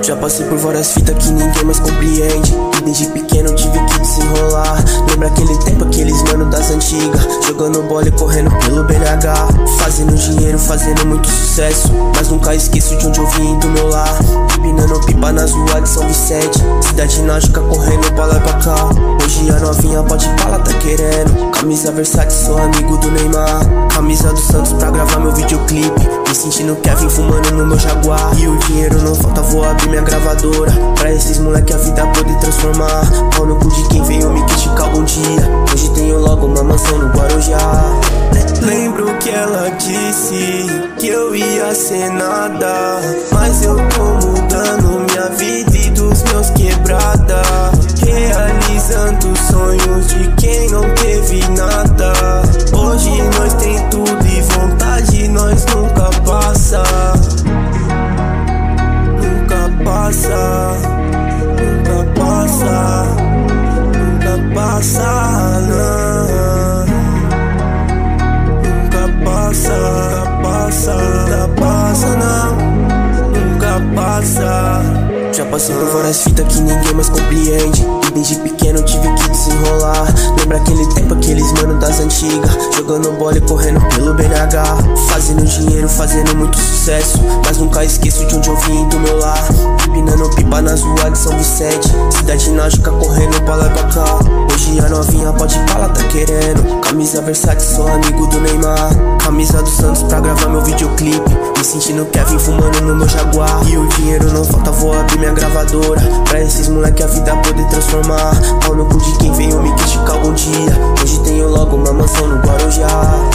Já passei por várias fitas que ninguém mais compreende, e desde pequeno tive que desenrolar. Lembra aquele tempo, aqueles mano das antigas, jogando bola e correndo pelo BNH, fazendo dinheiro, fazendo muito sucesso. Mas nunca esqueço de onde eu vim do meu lar, empinando pipa nas ruas de São Vicente, cidade náutica correndo pra lá e pra cá. Hoje a novinha pode falar, tá querendo camisa Versace, sou amigo do Neymar, camisa do Santos pra gravar meu videoclipe, me sentindo Kevin fumando no meu Jaguar. E o dinheiro não falta, vou abrir minha gravadora pra esses moleque a vida poder transformar. Pau no cu de quem veio me criticar algum dia, hoje tenho logo uma mansão no Guarujá. Lembro que ela disse que eu ia ser nada, mas eu tô mudando minha vida e dos meus quebrada, realizando sonhos de quem não teve nada. Hoje nós tem tudo e vontade nós nunca passa. Nunca passa, nunca passa, nunca passa, não. Nunca passa, nunca passa, nunca passa, não. Nunca passa. Já passei por várias fitas que ninguém mais compreende, e desde pequeno tive que desenrolar. Lembra aquele tempo, aqueles mano das antigas, jogando bola e correndo pelo BNH, fazendo dinheiro, fazendo muito sucesso. Mas nunca esqueço de onde eu vim do meu lar, empinando pipa nas ruas de São Vicente, cidade náutica correndo pra lá e pra cá. Hoje a novinha pode falar, tá querendo camisa Versace, sou amigo do Neymar, camisa do Santos pra gravar meu videoclipe, me sentindo Kevin fumando no meu Jaguar. E o dinheiro não falta, vou abrir minha gravadora pra esses moleque a vida poder transformar. Pau no cu de quem veio me criticar algum dia, hoje tenho logo uma mansão no Guarujá.